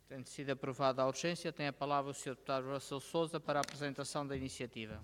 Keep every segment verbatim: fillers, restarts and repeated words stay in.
Tendo sido aprovada a urgência, tem a palavra o senhor Deputado Russell Sousa para a apresentação da iniciativa.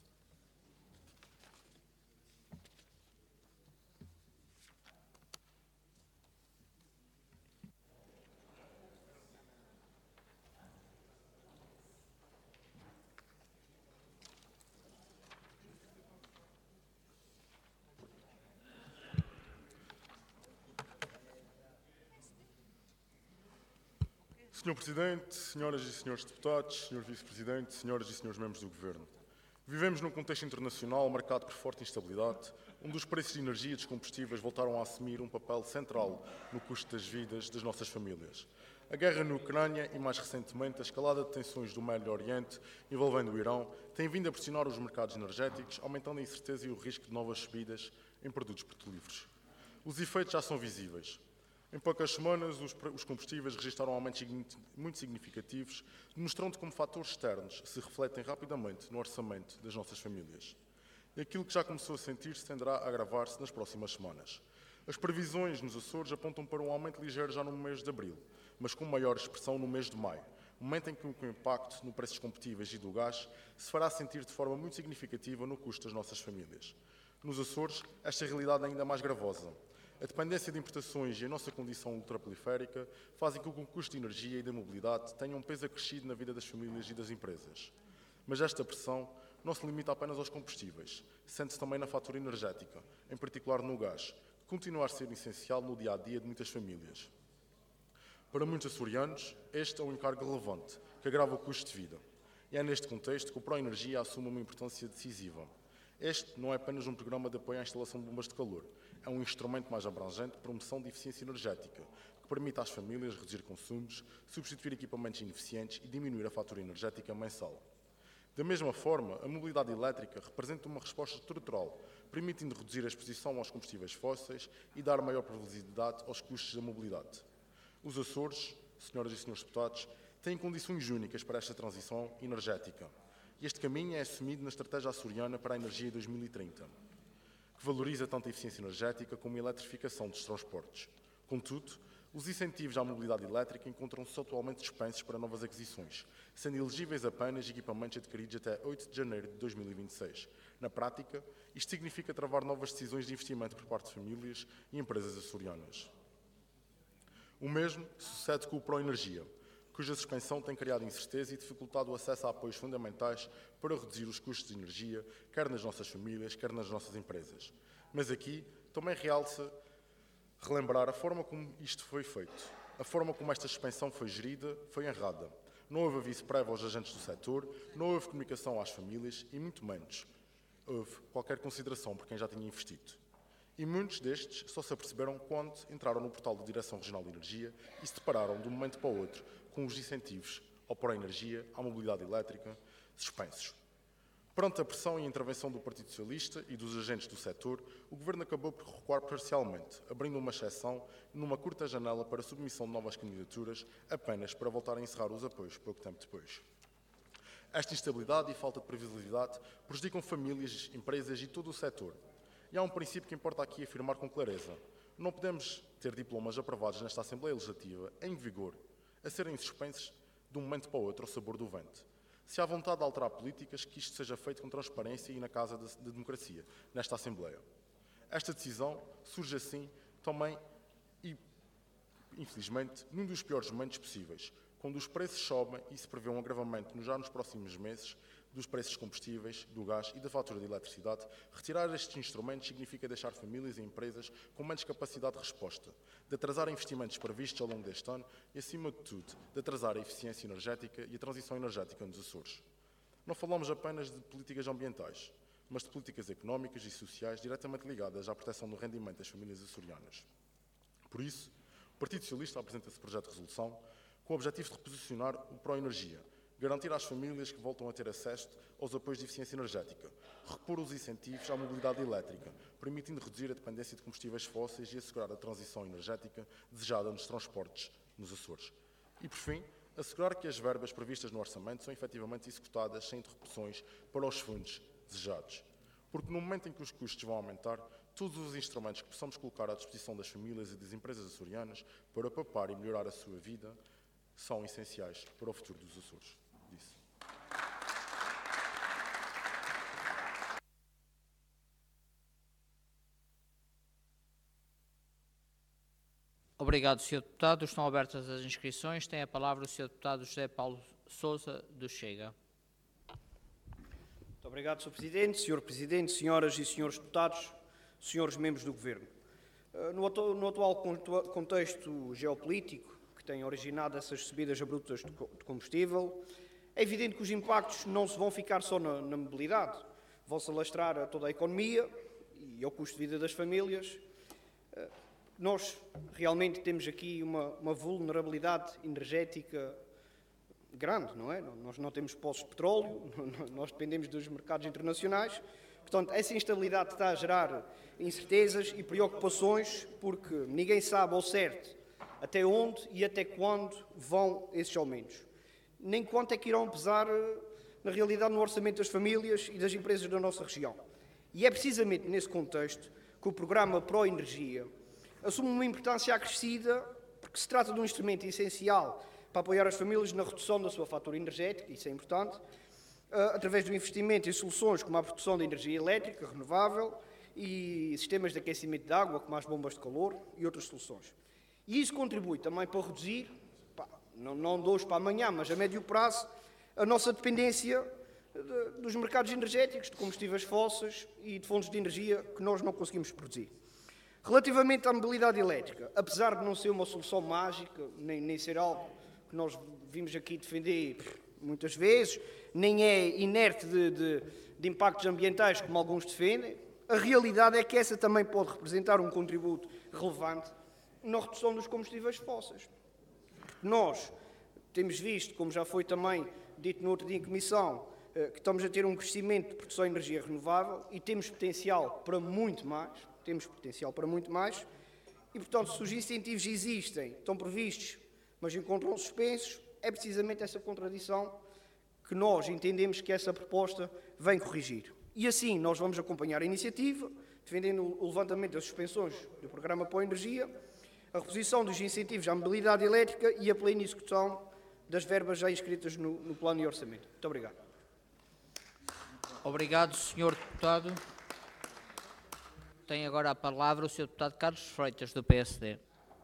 senhor Presidente, senhoras e senhores deputados, senhor Vice-Presidente, senhoras e senhores membros do Governo. Vivemos num contexto internacional marcado por forte instabilidade, onde os preços de energia e dos combustíveis voltaram a assumir um papel central no custo das vidas das nossas famílias. A guerra na Ucrânia e, mais recentemente, a escalada de tensões do Médio Oriente envolvendo o Irão têm vindo a pressionar os mercados energéticos, aumentando a incerteza e o risco de novas subidas em produtos petrolíferos. Os efeitos já são visíveis. Em poucas semanas, os combustíveis registraram aumentos muito significativos, demonstrando como fatores externos se refletem rapidamente no orçamento das nossas famílias. E aquilo que já começou a sentir-se tenderá a agravar-se nas próximas semanas. As previsões nos Açores apontam para um aumento ligeiro já no mês de abril, mas com maior expressão no mês de maio, momento em que o impacto no preço dos combustíveis e do gás se fará sentir de forma muito significativa no custo das nossas famílias. Nos Açores, esta realidade é ainda mais gravosa. A dependência de importações e a nossa condição ultraperiférica fazem com que o custo de energia e da mobilidade tenham um peso acrescido na vida das famílias e das empresas. Mas esta pressão não se limita apenas aos combustíveis, sente-se também na fatura energética, em particular no gás, que continua a ser essencial no dia-a-dia de muitas famílias. Para muitos açorianos, este é um encargo relevante, que agrava o custo de vida. E é neste contexto que o Proenergia assume uma importância decisiva. Este não é apenas um programa de apoio à instalação de bombas de calor, é um instrumento mais abrangente de promoção de eficiência energética, que permite às famílias reduzir consumos, substituir equipamentos ineficientes e diminuir a fatura energética mensal. Da mesma forma, a mobilidade elétrica representa uma resposta estrutural, permitindo reduzir a exposição aos combustíveis fósseis e dar maior previsibilidade aos custos da mobilidade. Os Açores, senhoras e senhores deputados, têm condições únicas para esta transição energética. E este caminho é assumido na Estratégia Açoriana para a Energia dois mil e trinta, que valoriza tanto a eficiência energética como a eletrificação dos transportes. Contudo, os incentivos à mobilidade elétrica encontram-se atualmente suspensos para novas aquisições, sendo elegíveis apenas equipamentos adquiridos até oito de janeiro de dois mil e vinte e seis. Na prática, isto significa travar novas decisões de investimento por parte de famílias e empresas açorianas. O mesmo sucede com o Proenergia, cuja suspensão tem criado incerteza e dificultado o acesso a apoios fundamentais para reduzir os custos de energia, quer nas nossas famílias, quer nas nossas empresas. Mas aqui também realça relembrar a forma como isto foi feito. A forma como esta suspensão foi gerida foi errada. Não houve aviso prévio aos agentes do setor, não houve comunicação às famílias e, muito menos, houve qualquer consideração por quem já tinha investido. E muitos destes só se aperceberam quando entraram no portal da Direção Regional de Energia e se depararam de um momento para o outro com os incentivos ao Proenergia, à mobilidade elétrica, suspensos. Perante a pressão e a intervenção do Partido Socialista e dos agentes do setor, o Governo acabou por recuar parcialmente, abrindo uma exceção numa curta janela para a submissão de novas candidaturas, apenas para voltar a encerrar os apoios pouco tempo depois. Esta instabilidade e falta de previsibilidade prejudicam famílias, empresas e todo o setor. E há um princípio que importa aqui afirmar com clareza. Não podemos ter diplomas aprovados nesta Assembleia Legislativa, em vigor, a serem suspensos de um momento para o outro ao sabor do vento. Se há vontade de alterar políticas, que isto seja feito com transparência e na Casa da Democracia, nesta Assembleia. Esta decisão surge assim também, e infelizmente, num dos piores momentos possíveis, quando os preços sobem e se prevê um agravamento já nos próximos meses dos preços dos combustíveis, do gás e da fatura de eletricidade. Retirar estes instrumentos significa deixar famílias e empresas com menos capacidade de resposta, de atrasar investimentos previstos ao longo deste ano e, acima de tudo, de atrasar a eficiência energética e a transição energética nos Açores. Não falamos apenas de políticas ambientais, mas de políticas económicas e sociais diretamente ligadas à proteção do rendimento das famílias açorianas. Por isso, o Partido Socialista apresenta esse projeto de resolução com o objetivo de reposicionar o Proenergia, garantir às famílias que voltam a ter acesso aos apoios de eficiência energética, repor os incentivos à mobilidade elétrica, permitindo reduzir a dependência de combustíveis fósseis e assegurar a transição energética desejada nos transportes nos Açores. E, por fim, assegurar que as verbas previstas no orçamento são efetivamente executadas sem interrupções para os fundos desejados. Porque no momento em que os custos vão aumentar, todos os instrumentos que possamos colocar à disposição das famílias e das empresas açorianas para poupar e melhorar a sua vida são essenciais para o futuro dos Açores. Disse. Obrigado, senhor Deputado. Estão abertas as inscrições. Tem a palavra o senhor Deputado José Paulo Sousa, do Chega. Muito obrigado, senhor Presidente. senhor Presidente, senhoras e senhores deputados, senhores membros do Governo. No atual contexto geopolítico que tem originado essas subidas abruptas de combustível, é evidente que os impactos não se vão ficar só na, na mobilidade, vão-se alastrar a toda a economia e ao custo de vida das famílias. Nós realmente temos aqui uma, uma vulnerabilidade energética grande, não é? Nós não temos poços de petróleo, nós dependemos dos mercados internacionais. Portanto, essa instabilidade está a gerar incertezas e preocupações, porque ninguém sabe ao certo até onde e até quando vão esses aumentos. Nem quanto é que irão pesar, na realidade, no orçamento das famílias e das empresas da nossa região. E é precisamente nesse contexto que o programa Pró-Energia assume uma importância acrescida, porque se trata de um instrumento essencial para apoiar as famílias na redução da sua fatura energética, isso é importante, através do investimento em soluções como a produção de energia elétrica renovável e sistemas de aquecimento de água, como as bombas de calor e outras soluções. E isso contribui também para reduzir, pá, não, não de hoje para amanhã, mas a médio prazo, a nossa dependência de, dos mercados energéticos, de combustíveis fósseis e de fontes de energia que nós não conseguimos produzir. Relativamente à mobilidade elétrica, apesar de não ser uma solução mágica, nem, nem ser algo que nós vimos aqui defender muitas vezes, nem é inerte de, de, de impactos ambientais, como alguns defendem, a realidade é que essa também pode representar um contributo relevante na redução dos combustíveis fósseis. Nós temos visto, como já foi também dito no outro dia em comissão, que estamos a ter um crescimento de produção de energia renovável e temos potencial para muito mais, temos potencial para muito mais, e, portanto, se os incentivos existem, estão previstos, mas encontram suspensos, é precisamente essa contradição que nós entendemos que essa proposta vem corrigir. E assim nós vamos acompanhar a iniciativa, defendendo o levantamento das suspensões do programa Pró-Energia, a reposição dos incentivos à mobilidade elétrica e a plena execução das verbas já inscritas no, no plano de orçamento. Muito obrigado. Obrigado, senhor Deputado. Tem agora a palavra o senhor Deputado Carlos Freitas, do P S D.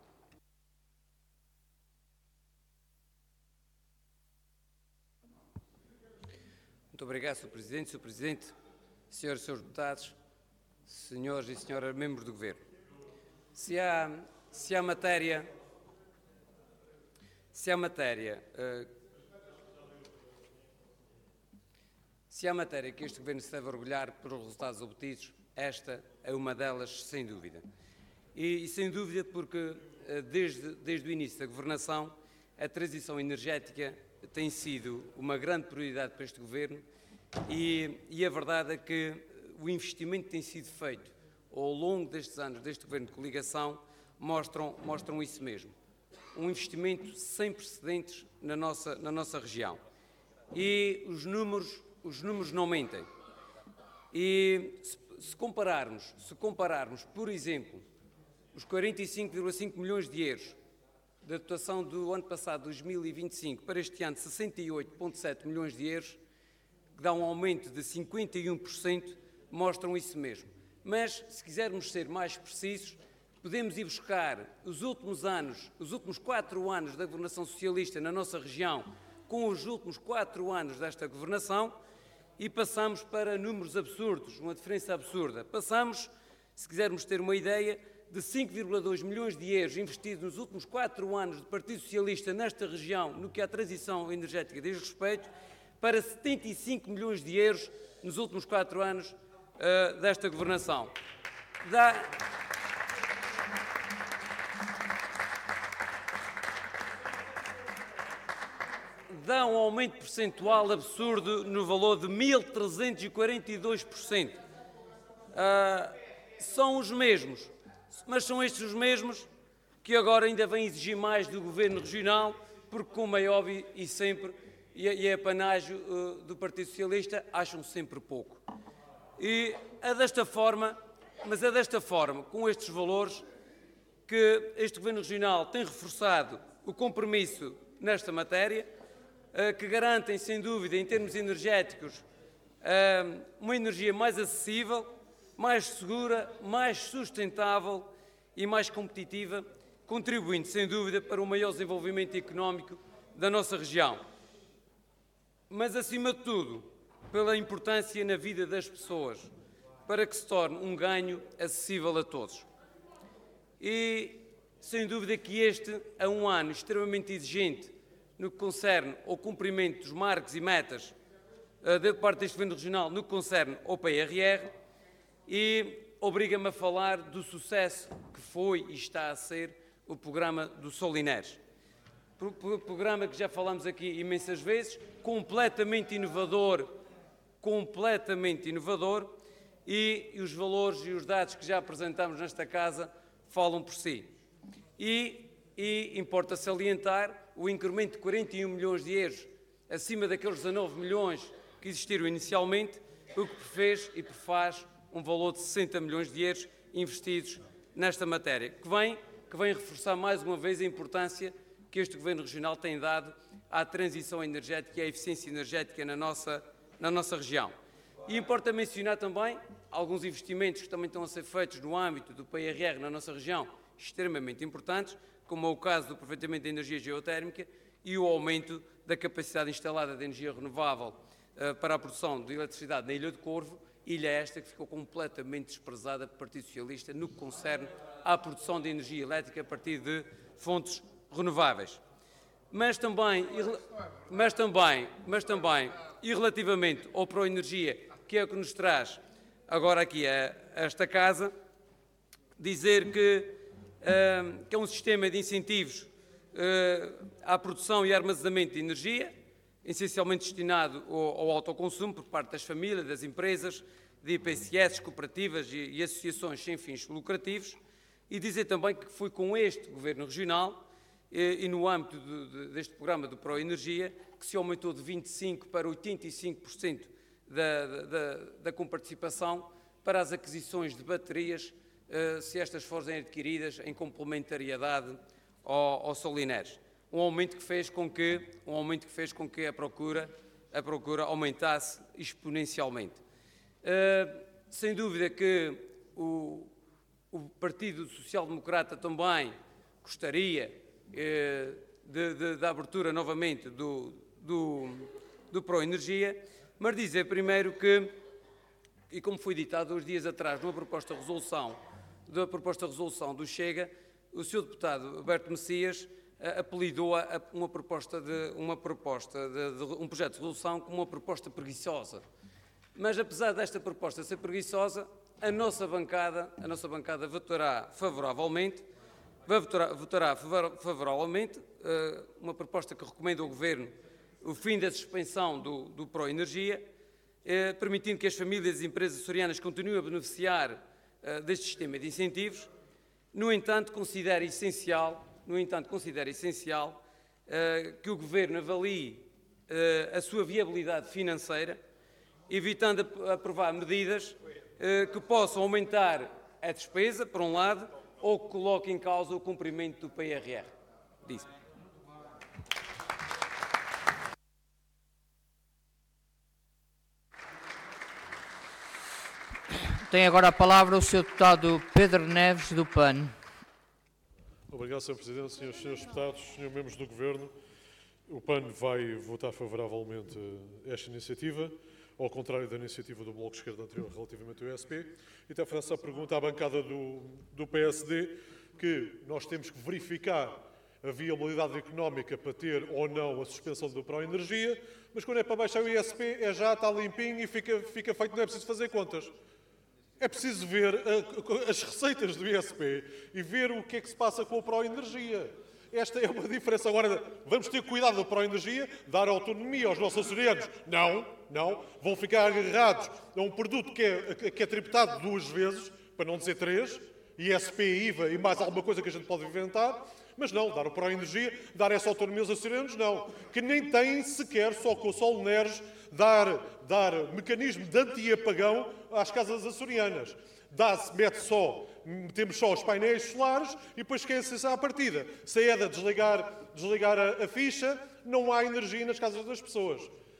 Muito obrigado, senhor Presidente. senhor Presidente, senhores e senhores deputados, senhores e senhoras membros do Governo. Se há, se há matéria, se há matéria, uh, se há matéria que este Governo se deve orgulhar pelos resultados obtidos, esta é uma delas, sem dúvida. E, e sem dúvida porque, uh, desde, desde o início da governação, a transição energética tem sido uma grande prioridade para este Governo e, e a verdade é que o investimento que tem sido feito ao longo destes anos deste Governo de coligação mostram, mostram isso mesmo. Um investimento sem precedentes na nossa, na nossa região. E os números, os números não mentem. E se, se, compararmos, se compararmos, por exemplo, os quarenta e cinco vírgula cinco milhões de euros da dotação do ano passado, dois mil e vinte e cinco, para este ano, sessenta e oito vírgula sete milhões de euros, que dá um aumento de cinquenta e um por cento, mostram isso mesmo. Mas, se quisermos ser mais precisos, podemos ir buscar os últimos anos, os últimos quatro anos da governação socialista na nossa região, com os últimos quatro anos desta governação, e passamos para números absurdos, uma diferença absurda. Passamos, se quisermos ter uma ideia, de cinco vírgula dois milhões de euros investidos nos últimos quatro anos do Partido Socialista nesta região, no que à transição energética diz respeito, para setenta e cinco milhões de euros nos últimos quatro anos uh, desta governação. Dá... Dá um aumento percentual absurdo no valor de mil trezentos e quarenta e dois por cento. Uh, são os mesmos, mas são estes os mesmos que agora ainda vêm exigir mais do Governo Regional, porque, como é óbvio e sempre, e é, e é apanágio uh, do Partido Socialista, acham sempre pouco. E é desta forma, mas é desta forma, com estes valores, que este Governo Regional tem reforçado o compromisso nesta matéria, que garantem, sem dúvida, em termos energéticos, uma energia mais acessível, mais segura, mais sustentável e mais competitiva, contribuindo, sem dúvida, para o maior desenvolvimento económico da nossa região. Mas, acima de tudo, pela importância na vida das pessoas, para que se torne um ganho acessível a todos. E, sem dúvida, que este é um ano extremamente exigente no que concerne ao cumprimento dos marcos e metas uh, da parte deste Governo Regional no que concerne ao P R R e obriga-me a falar do sucesso que foi e está a ser o programa do Soliners. Pro, programa que já falamos aqui imensas vezes, completamente inovador, completamente inovador, e, e os valores e os dados que já apresentamos nesta casa falam por si. E, e importa salientar o incremento de quarenta e um milhões de euros, acima daqueles dezanove milhões que existiram inicialmente, o que fez e faz um valor de sessenta milhões de euros investidos nesta matéria, que vem, que vem reforçar mais uma vez a importância que este Governo Regional tem dado à transição energética e à eficiência energética na nossa, na nossa região. E importa mencionar também alguns investimentos que também estão a ser feitos no âmbito do P R R na nossa região, extremamente importantes, como é o caso do aproveitamento da energia geotérmica e o aumento da capacidade instalada de energia renovável uh, para a produção de eletricidade na Ilha do Corvo, ilha esta que ficou completamente desprezada pelo Partido Socialista no que concerne à produção de energia elétrica a partir de fontes renováveis. Mas também, mas também, mas também, e relativamente ao Proenergia, que é o que nos traz agora aqui a, a esta casa, dizer que Uh, que é um sistema de incentivos uh, à produção e armazenamento de energia, essencialmente destinado ao, ao autoconsumo por parte das famílias, das empresas, de I P C S, cooperativas e, e associações sem fins lucrativos, e dizer também que foi com este Governo Regional e, e no âmbito de, de, deste programa do Proenergia que se aumentou de vinte e cinco por cento para oitenta e cinco por cento da, da, da comparticipação para as aquisições de baterias, se estas forem adquiridas em complementariedade ao, ao Soliners. Um aumento que fez com que, um aumento que fez com que a procura, a procura aumentasse exponencialmente. Uh, sem dúvida que o, o Partido Social Democrata também gostaria uh, de, de, da abertura novamente do, do, do Proenergia, mas dizer primeiro que, e como foi ditado uns dias atrás numa proposta de resolução da proposta de resolução do Chega, o senhor deputado Alberto Messias uh, apelidou a uma proposta, de, uma proposta de, de um projeto de resolução como uma proposta preguiçosa. Mas, apesar desta proposta ser preguiçosa, a nossa bancada, a nossa bancada votará favoravelmente, votará, votará favoravelmente uh, uma proposta que recomenda ao Governo o fim da suspensão do, do Proenergia, uh, permitindo que as famílias e empresas açorianas continuem a beneficiar deste sistema de incentivos. No entanto, considero essencial, no entanto, considero essencial uh, que o Governo avalie uh, a sua viabilidade financeira, evitando aprovar medidas uh, que possam aumentar a despesa, por um lado, ou que coloquem em causa o cumprimento do P R R. Disse. Tem agora a palavra o senhor deputado Pedro Neves, do P A N. Obrigado, senhor Presidente, senhores, senhores deputados, senhores membros do Governo. O P A N vai votar favoravelmente a esta iniciativa, ao contrário da iniciativa do Bloco de Esquerda anterior relativamente ao U S P. E até faço a pergunta à bancada do, do P S D, que nós temos que verificar a viabilidade económica para ter ou não a suspensão do Proenergia, mas quando é para baixar o I S P, é já, está limpinho e fica, fica feito, não é preciso fazer contas. É preciso ver a, as receitas do I S P e ver o que é que se passa com a Proenergia. Esta é uma diferença. Agora, vamos ter cuidado da Proenergia, dar autonomia aos nossos açorianos. Não, não. Vão ficar agarrados a um produto que é, que é tributado duas vezes, para não dizer três, I S P, I V A e mais alguma coisa que a gente pode inventar. Mas não, dar o Proenergia, dar essa autonomia aos açorianos, não. Que nem têm sequer, só com o Soliners, dar, dar mecanismo de anti-apagão às casas açorianas. dá-se, mete só, metemos só os painéis solares e depois esquece-se à partida. Se a EDA desligar, desligar a, a ficha, não há energia nas casas das pessoas.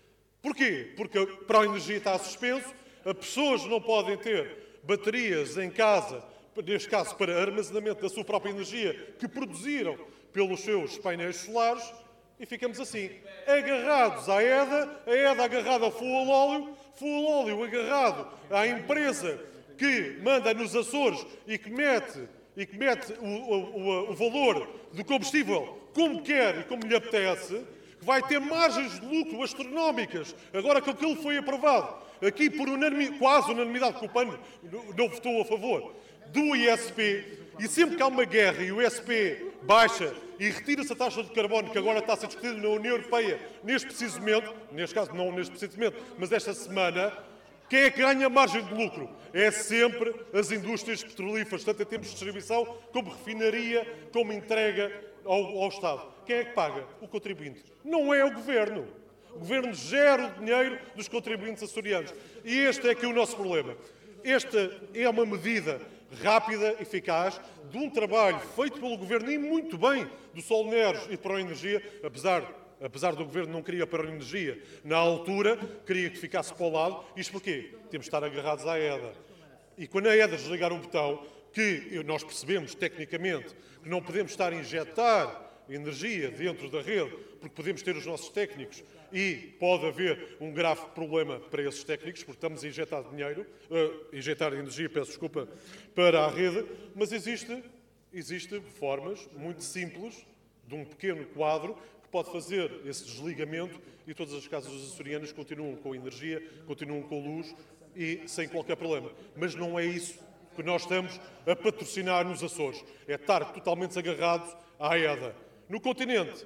Porquê? Porque para a energia está suspenso, as pessoas não podem ter baterias em casa, neste caso para armazenamento da sua própria energia, que produziram pelos seus painéis solares, e ficamos assim, agarrados à EDA, a EDA agarrada ao fuel óleo, fuel óleo agarrado à empresa que manda nos Açores e que mete, e que mete o, o, o valor do combustível como quer e como lhe apetece, que vai ter margens de lucro astronómicas, agora que aquilo foi aprovado, aqui por unanimidade, quase unanimidade, que o PAN não votou a favor, do I S P, e sempre que há uma guerra e o I S P baixa e retira-se a taxa de carbono, que agora está a ser discutida na União Europeia, neste preciso momento, neste caso não neste preciso momento, mas esta semana, quem é que ganha margem de lucro? É sempre as indústrias petrolíferas, tanto em termos de distribuição, como refinaria, como entrega ao, ao Estado. Quem é que paga? O contribuinte. Não é o Governo. O Governo gera o dinheiro dos contribuintes açorianos. E este é aqui o nosso problema. Esta é uma medida rápida, eficaz, de um trabalho feito pelo Governo e muito bem do Solneres e para a Energia, apesar, apesar do Governo não queria para a Energia na altura, queria que ficasse para o lado. Isto porquê? Temos de estar agarrados à EDA. E quando a EDA desligar um botão, que nós percebemos tecnicamente que não podemos estar a injetar energia dentro da rede, porque podemos ter os nossos técnicos e pode haver um grave problema para esses técnicos, porque estamos a injetar dinheiro, uh, injetar energia, peço desculpa, para a rede, mas existe, existe formas muito simples, de um pequeno quadro, que pode fazer esse desligamento e todas as casas açorianas continuam com energia, continuam com luz e sem qualquer problema. Mas não é isso que nós estamos a patrocinar nos Açores, é estar totalmente agarrados à EDA. No continente,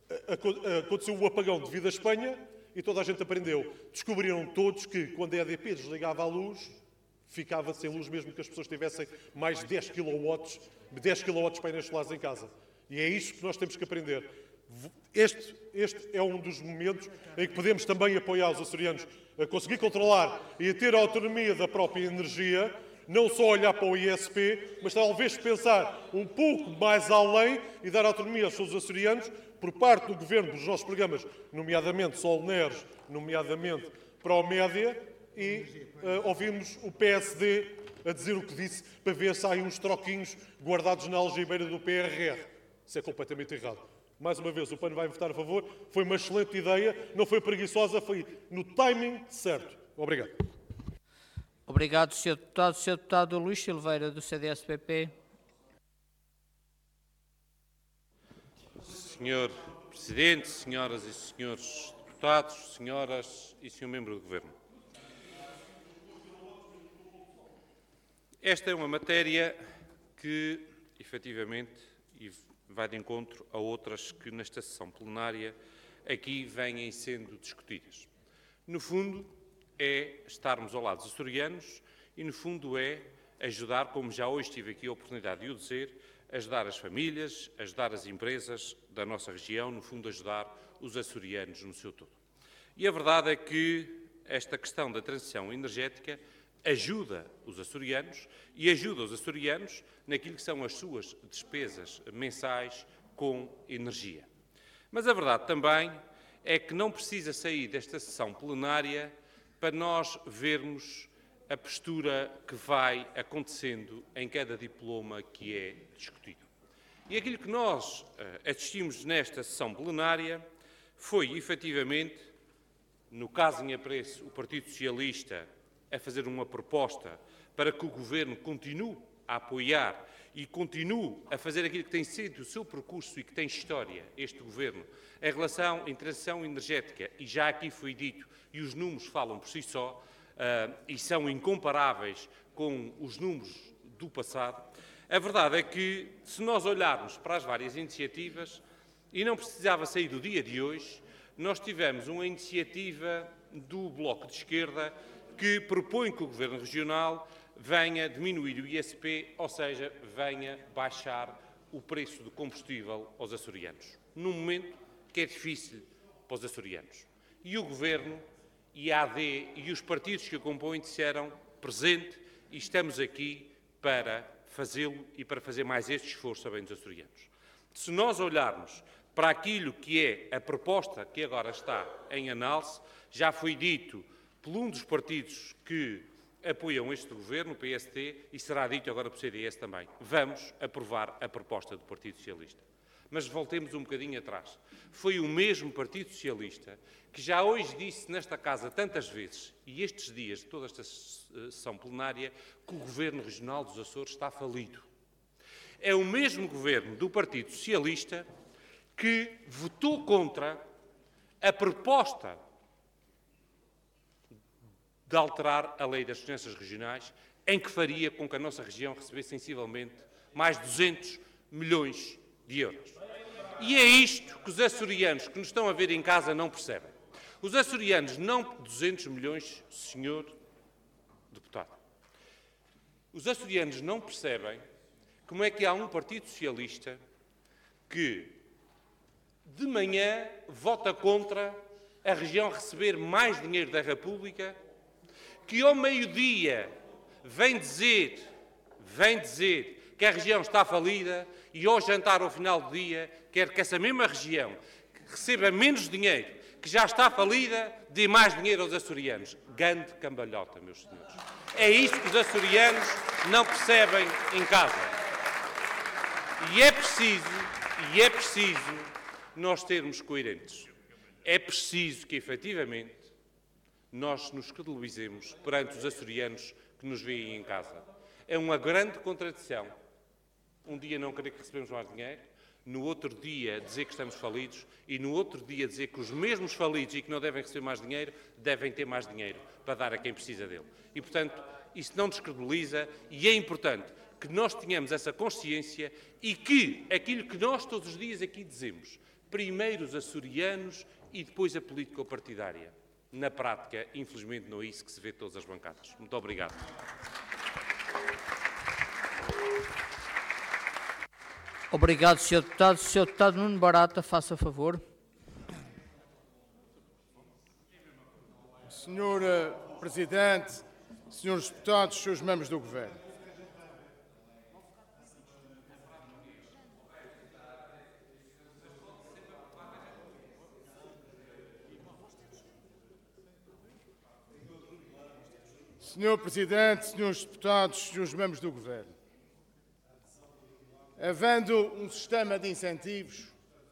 aconteceu o apagão devido à Espanha e toda a gente aprendeu. Descobriram todos que, quando a E D P desligava a luz, ficava sem luz mesmo que as pessoas tivessem mais de dez quilowatts, dez quilowatts de painéis solares em casa. E é isto que nós temos que aprender. Este, este é um dos momentos em que podemos também apoiar os açorianos a conseguir controlar e a ter a autonomia da própria energia, não só olhar para o I S P, mas talvez pensar um pouco mais além e dar autonomia aos seus açorianos por parte do Governo, dos nossos programas, nomeadamente Solneres, nomeadamente Promédia, e uh, ouvimos o P S D a dizer o que disse para ver se há aí uns troquinhos guardados na algibeira do P R R. Isso é completamente errado. Mais uma vez, o PAN vai votar a favor. Foi uma excelente ideia, não foi preguiçosa, foi no timing certo. Obrigado. Obrigado, senhor Deputado. senhor Deputado Luís Silveira, do C D S P P. senhor Presidente, senhoras e senhores deputados, senhoras e senhor Membro do Governo. Esta é uma matéria que, efetivamente, vai de encontro a outras que nesta sessão plenária aqui vêm sendo discutidas. No fundo, é estarmos ao lado dos açorianos e, no fundo, é ajudar, como já hoje tive aqui a oportunidade de o dizer, ajudar as famílias, ajudar as empresas da nossa região, no fundo, ajudar os açorianos no seu todo. E a verdade é que esta questão da transição energética ajuda os açorianos e ajuda os açorianos naquilo que são as suas despesas mensais com energia. Mas a verdade também é que não precisa sair desta sessão plenária para nós vermos a postura que vai acontecendo em cada diploma que é discutido. E aquilo que nós uh, assistimos nesta sessão plenária foi, efetivamente, no caso em apreço, o Partido Socialista a fazer uma proposta para que o Governo continue a apoiar e continue a fazer aquilo que tem sido o seu percurso e que tem história, este Governo, em relação à transição energética, e já aqui foi dito, e os números falam por si só, uh, e são incomparáveis com os números do passado. A verdade é que, se nós olharmos para as várias iniciativas, e não precisava sair do dia de hoje, nós tivemos uma iniciativa do Bloco de Esquerda que propõe que o Governo Regional venha diminuir o I S P, ou seja, venha baixar o preço do combustível aos açorianos, num momento que é difícil para os açorianos. E o Governo, e a A D e os partidos que o compõem disseram presente e estamos aqui para fazê-lo e para fazer mais este esforço a bem dos açorianos. Se nós olharmos para aquilo que é a proposta que agora está em análise, já foi dito por um dos partidos que apoiam este governo, o P S D, e será dito agora pelo C D S também. Vamos aprovar a proposta do Partido Socialista. Mas voltemos um bocadinho atrás. Foi o mesmo Partido Socialista que já hoje disse nesta casa tantas vezes, e estes dias de toda esta sessão plenária, que o Governo Regional dos Açores está falido. É o mesmo governo do Partido Socialista que votou contra a proposta de alterar a lei das finanças regionais, em que faria com que a nossa região recebesse sensivelmente mais duzentos milhões de euros. E é isto que os açorianos que nos estão a ver em casa não percebem. Os açorianos não... duzentos milhões, senhor deputado. Os açorianos não percebem como é que há um Partido Socialista que, de manhã, vota contra a região receber mais dinheiro da República, que ao meio-dia vem dizer, vem dizer que a região está falida e ao jantar ao final do dia quer que essa mesma região que receba menos dinheiro, que já está falida, dê mais dinheiro aos açorianos. Grande cambalhota, meus senhores. É isto que os açorianos não percebem em casa. E é preciso, e é preciso nós sermos coerentes. É preciso que, efetivamente, nós nos credibilizemos perante os açorianos que nos veem em casa. É uma grande contradição. Um dia não querer que recebemos mais dinheiro, no outro dia dizer que estamos falidos e no outro dia dizer que os mesmos falidos e que não devem receber mais dinheiro, devem ter mais dinheiro para dar a quem precisa dele. E, portanto, isso não descredibiliza e é importante que nós tenhamos essa consciência e que aquilo que nós todos os dias aqui dizemos, primeiro os açorianos e depois a político-partidária. Na prática, infelizmente, não é isso que se vê de todas as bancadas. Muito obrigado. Obrigado, senhor Deputado. senhor Deputado Nuno Barata, faça favor. senhor Presidente, senhores Deputados, senhores membros do Governo. senhor Presidente, senhores Deputados, senhores membros do Governo. Havendo um sistema de incentivos,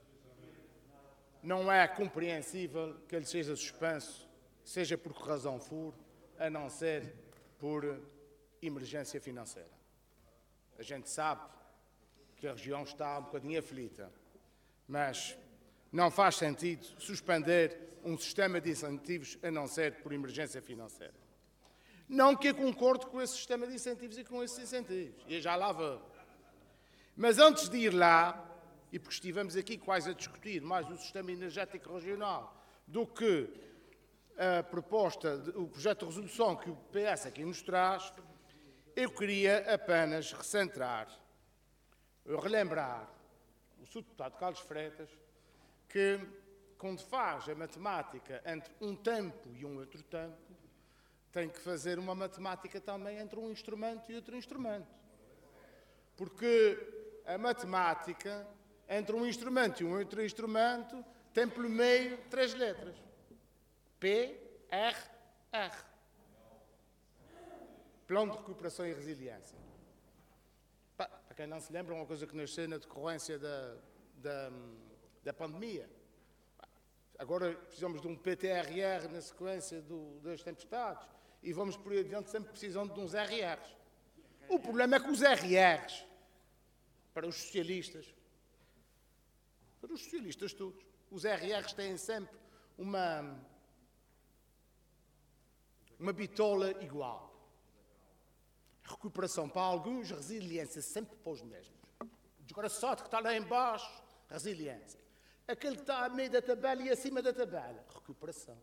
não é compreensível que ele seja suspenso, seja por que razão for, a não ser por emergência financeira. A gente sabe que a região está um bocadinho aflita, mas não faz sentido suspender um sistema de incentivos a não ser por emergência financeira. Não que eu concorde com esse sistema de incentivos e com esses incentivos, e já lá vou. Mas antes de ir lá, e porque estivemos aqui quase a discutir mais o sistema energético regional do que a proposta, o projeto de resolução que o P S aqui nos traz, eu queria apenas recentrar, relembrar o senhor deputado Carlos Freitas que, quando faz a matemática entre um tempo e um outro tempo, tem que fazer uma matemática também entre um instrumento e outro instrumento. Porque a matemática, entre um instrumento e um outro instrumento, tem pelo meio três letras. P, R, R. Plano de Recuperação e Resiliência. Para quem não se lembra, uma coisa que nasceu na decorrência da, da, da pandemia. Agora precisamos de um P T R R na sequência do, das tempestades e vamos por aí adiante sempre precisando de uns R Rs. O problema é que os R Rs, para os socialistas, para os socialistas todos, os R Rs têm sempre uma, uma bitola igual. Recuperação para alguns, resiliência sempre para os mesmos. Desgraçado que está lá em baixo, resiliência. Aquele que está a meio da tabela e acima da tabela, recuperação.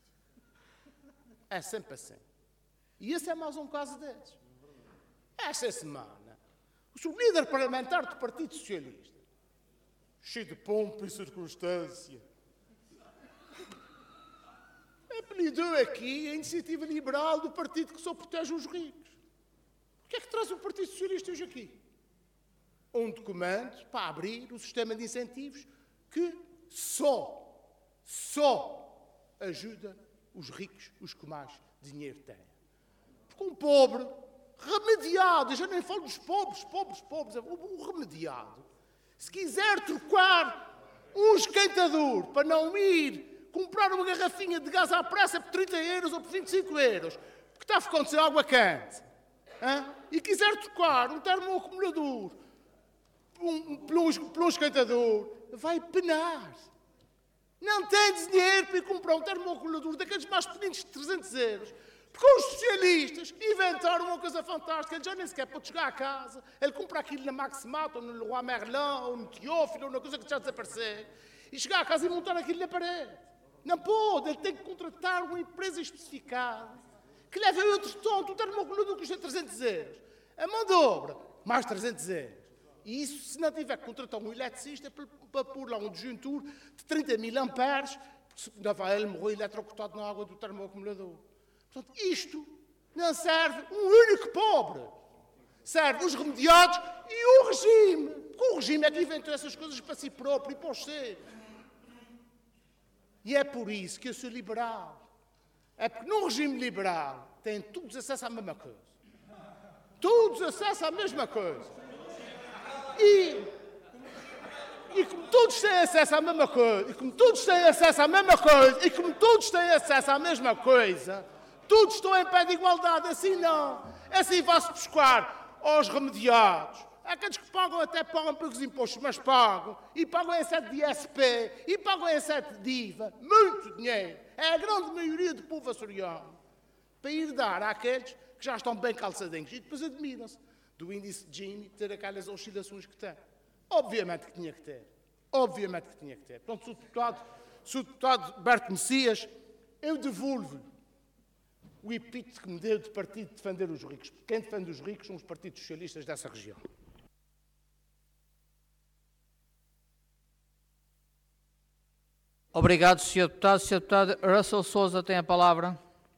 É sempre assim. E esse é mais um caso desses. Esta semana, o líder parlamentar do Partido Socialista, cheio de pompa e circunstância, apelidou aqui a iniciativa liberal do partido que só protege os ricos. que é que traz o Partido Socialista hoje aqui? Um documento para abrir o sistema de incentivos que só, só ajuda os ricos, os que mais dinheiro têm. Porque um pobre, remediado, eu já nem falo dos pobres, pobres, pobres, o remediado, se quiser trocar um esquentador para não ir comprar uma garrafinha de gás à pressa por trinta euros ou por vinte e cinco euros, porque está a acontecer água quente, hein? E quiser trocar um termoacumulador um, por um, por um esquentador, vai penar. Não tem dinheiro para ir comprar um termoacumulador daqueles mais pequeninos de trezentos euros. Porque os socialistas inventaram uma coisa fantástica. Ele já nem sequer pode chegar a casa. Ele compra aquilo na Maximat, ou no Leroy Merlin, ou no Teófilo, ou uma coisa que já desaparecer. E chegar a casa e montar aquilo na parede. Não pode. Ele tem que contratar uma empresa especificada que leve a outro tonto. O termoacumulador custa trezentos euros. A mão de obra, mais trezentos euros. E isso, se não tiver que contratar um eletricista para, para pôr lá um disjuntor de trinta mil amperes, não vai ele morrer eletrocutado na água do termoacumulador. Portanto, isto não serve um único pobre. Serve os remediados e o regime. Porque o regime é que inventou essas coisas para si próprio e para os seus. E é por isso que eu sou liberal. É porque num regime liberal têm todos acesso à mesma coisa. Todos acesso à mesma coisa. E, e como todos têm acesso à mesma coisa, e como todos têm acesso à mesma coisa, e como todos têm acesso à mesma coisa, todos estão em pé de igualdade. Assim não. Assim vai-se buscar aos remediados. Aqueles que pagam até pagam poucos impostos, mas pagam. E pagam em sete de I S P, e pagam em sete de I V A. Muito dinheiro. É a grande maioria do povo açoriano. Para ir dar àqueles que já estão bem calçadinhos. E depois admiram-se do índice de Gini ter aquelas oscilações que tem. Obviamente que tinha que ter. Obviamente que tinha que ter. Portanto, se o deputado, se o deputado Berto Messias, eu devolvo-lhe o epíteto que me deu de partido de defender os ricos. Quem defende os ricos são os partidos socialistas dessa região. Obrigado, senhor Deputado. senhor Deputado Russell Sousa tem a palavra.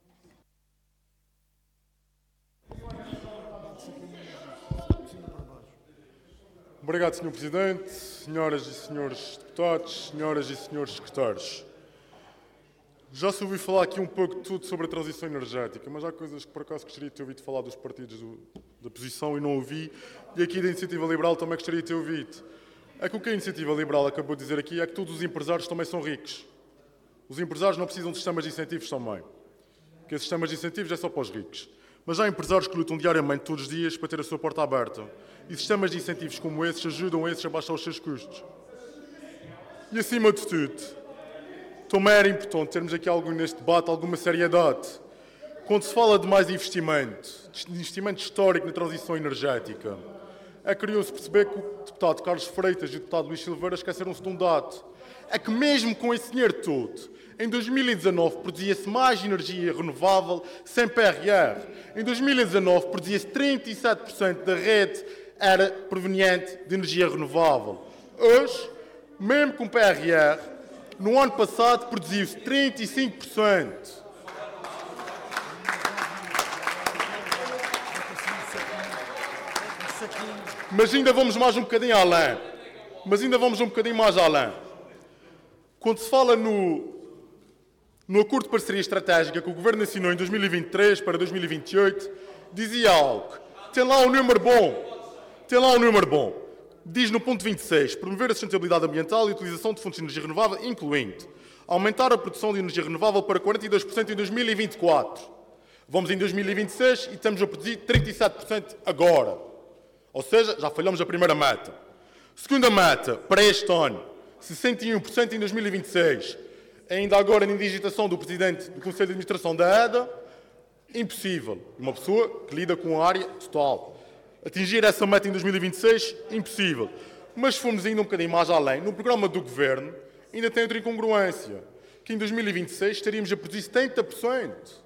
Obrigado, senhor Presidente, senhoras e senhores deputados, senhoras e senhores secretários. Já se ouviu falar aqui um pouco de tudo sobre a transição energética, mas há coisas que por acaso gostaria de ter ouvido falar dos partidos do, da posição e não ouvi, e aqui da Iniciativa Liberal também gostaria de ter ouvido. É que o que a Iniciativa Liberal acabou de dizer aqui é que todos os empresários também são ricos. Os empresários não precisam de sistemas de incentivos também. Porque esses sistemas de incentivos é só para os ricos. Mas há empresários que lutam diariamente, todos os dias, para ter a sua porta aberta. E sistemas de incentivos como esses ajudam esses a baixar os seus custos. E acima de tudo, também era importante termos aqui algo neste debate, alguma seriedade. Quando se fala de mais investimento, de investimento histórico na transição energética, é curioso perceber que o deputado Carlos Freitas e o deputado Luís Silveira esqueceram-se de um dado. É que mesmo com esse dinheiro todo, em dois mil e dezanove produzia-se mais energia renovável sem P R R. Em dois mil e dezanove produzia-se trinta e sete por cento da rede era proveniente de energia renovável. Hoje, mesmo com P R R, no ano passado produziu-se trinta e cinco por cento. Mas ainda vamos mais um bocadinho além. Mas ainda vamos um bocadinho mais além. Quando se fala no, no acordo de parceria estratégica que o Governo assinou em dois mil e vinte e três para dois mil e vinte e oito, dizia algo. Tem lá um número bom. Tem lá um número bom. Diz no ponto vinte e seis, promover a sustentabilidade ambiental e a utilização de fontes de energia renovável, incluindo aumentar a produção de energia renovável para quarenta e dois por cento em dois mil e vinte e quatro. Vamos em dois mil e vinte e seis e estamos a produzir trinta e sete por cento agora. Ou seja, já falhamos a primeira meta. Segunda meta, para este ano, sessenta e um por cento em dois mil e vinte e seis. Ainda agora, na indigitação do Presidente do Conselho de Administração da EDA, impossível. Uma pessoa que lida com a área total. Atingir essa meta em dois mil e vinte e seis, impossível. Mas se formos ainda um bocadinho mais além, no programa do Governo, ainda tem outra incongruência, que em dois mil e vinte e seis estaríamos a produzir setenta por cento.